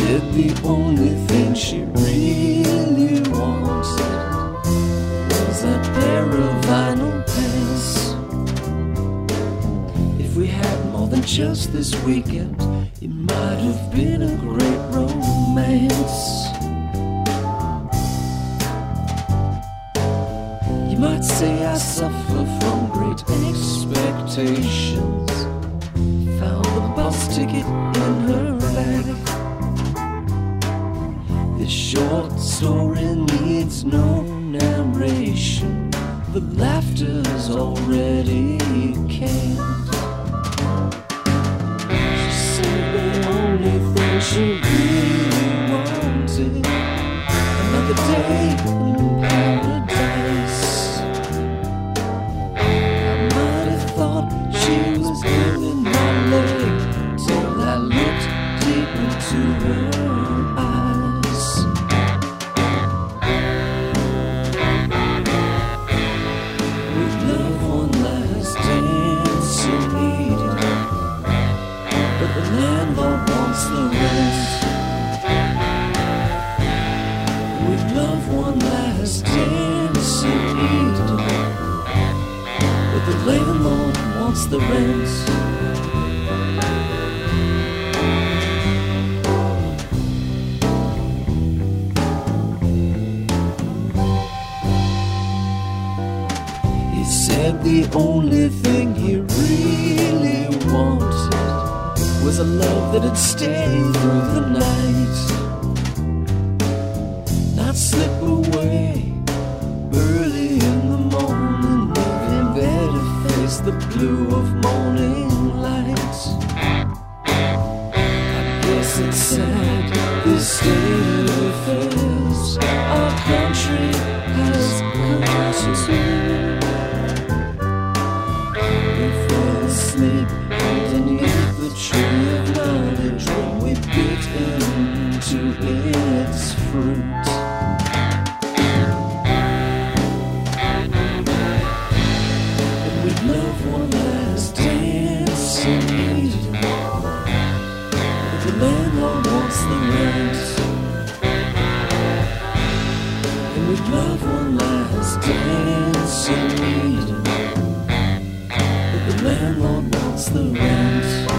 said the only thing she really wanted was a pair of vinyl pants. If we had more than just this weekend, it might have been a great romance. You might say I suffer from great expectations. Found the bus ticket in her bag. This short story needs no narration. The laughter's already canned. She said the only thing she really wanted, another day in paradise. I might have thought she was giving my leg till I looked deep into her eyes. With love one last dance you needed, but the landlord wants the rent. With love one last dance you needed, but the landlord wants the rent. He said the only thing he really wanted was a love that'd stay through the night, not slip away early in the morning, leave him there to face the blue of morning light. I guess it's sad, this state of affairs our country has come to. We fell asleep underneath the tree of knowledge when we bit into its fruit. And with love one last dance you needed, but the landlord wants the rent. And with love one last dance you needed, but the landlord wants the rent.